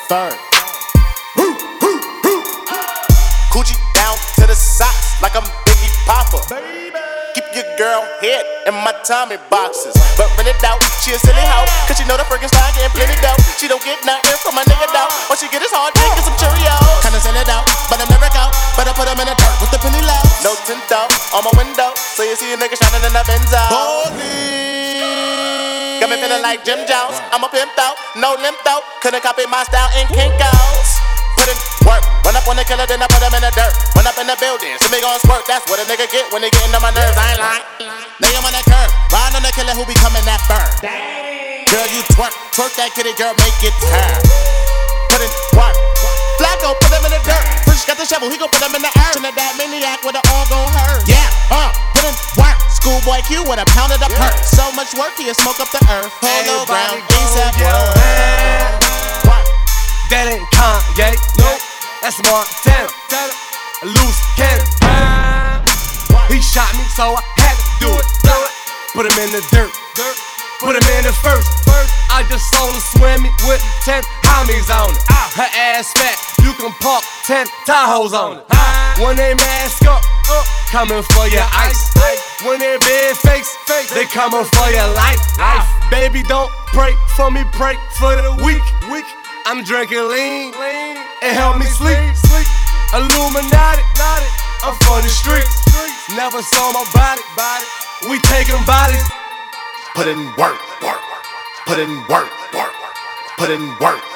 Third. Coochie down to the socks like I'm Biggie Popper. Keep your girl head in my Tommy boxes. But really doubt, she a silly hoe, cause she know the freaking style getting plenty dope. She don't get nothing from my nigga doubt. All she get is hard dick and some Cheerios. Kinda send it out, but I'm never out. Better put him in the dirt with the penny low. No tint out on my window, so you see a nigga shining in the Benzo. Holy, got me feeling like Jim Jones. I'm a pimp out, no limp out. Couldn't copy my style in Kinko's. Put in work, run up on the killer, then I put him in the dirt. Run up in the building, see me gon' squirt. That's what a nigga get when he gettin' on my nerves. I ain't lying. Lay him on that curb, ride on the killer who be coming that bird. Girl, you twerk that kitty, girl, make it turn. Put in work, Flacco, put him in the dirt. Push got the shovel, he gon' put him in the earth. And that maniac with the all gon' hurt. Yeah, put in work. Schoolboy Q with a pound of the perk. So much work, he'll smoke up the earth. Hold ground, ASAP world. That ain't Kanye, nope, that's Montana. A loose cannon. He shot me, so I had to do it. Put him in the dirt, put him in the first. I just saw her swimming with 10 homies on it. Her ass fat, you can park 10 Tahoes on it. When they mask up, coming for your ice. When they big face, they coming for your life. Baby, don't pray for me, pray for the weak. I'm drinking lean, it help me sleep. Illuminati, I'm from the streets. Never saw my body, we taking bodies. Put in work, put in work, put in work.